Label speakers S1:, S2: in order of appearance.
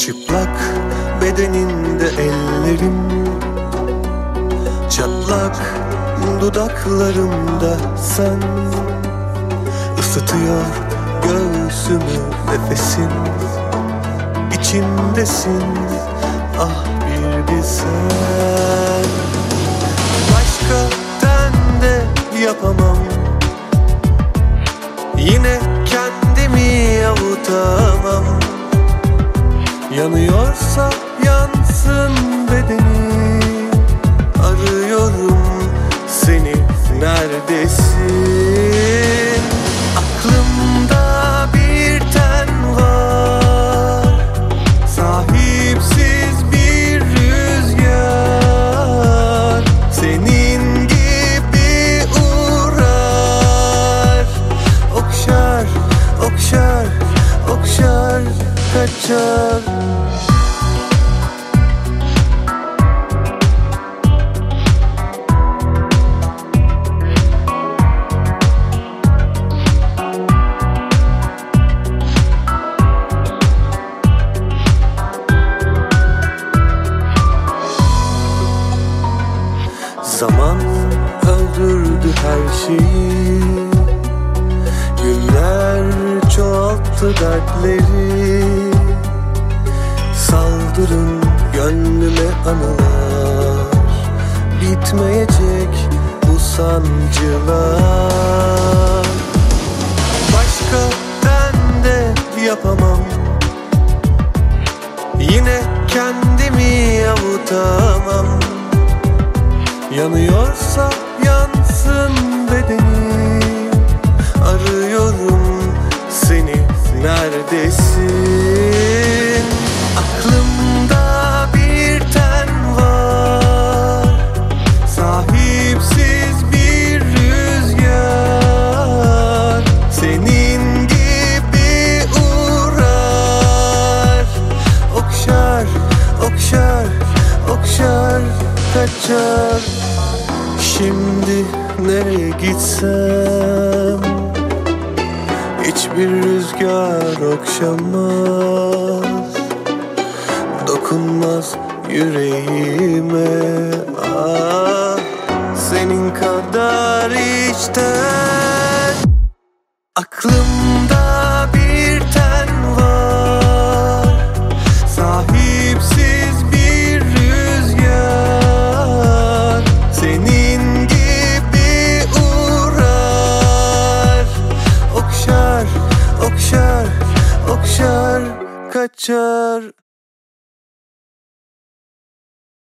S1: Çıplak bedeninde ellerim, çatlak dudaklarımda sen. Isıtıyor göğsümü nefesin, içimdesin ah bir bilsen. Başka tende yapamam, yine kendimi avutamam. Yanıyorsa yansın bedeni, arıyorum seni, neredesin? Aklımda bir ten var, sahipsiz bir rüzgar. Senin gibi uğrar, okşar, okşar, okşar, kaçar. Zaman öldürdü her şeyi, günler çoğalttı dertleri. Saldırın gönlüme anılar, bitmeyecek bu sancılar. Başka tende yapamam, yine kendimi avutamam. Yanıyorsa yansın bedeni, arıyorum seni, neredesin? Aklımda bir ten var, sahipsiz bir rüzgar. Senin gibi uğrar, okşar, okşar, okşar, kaçar. Şimdi nereye gitsem hiçbir rüzgar okşamaz, dokunmaz yüreğime. Ah, senin kadar içten. Aklımda bir ten var, sahipsiz bir rüzgar. Senin gibi uğrar, okşar, okşar, okşar, kaçar.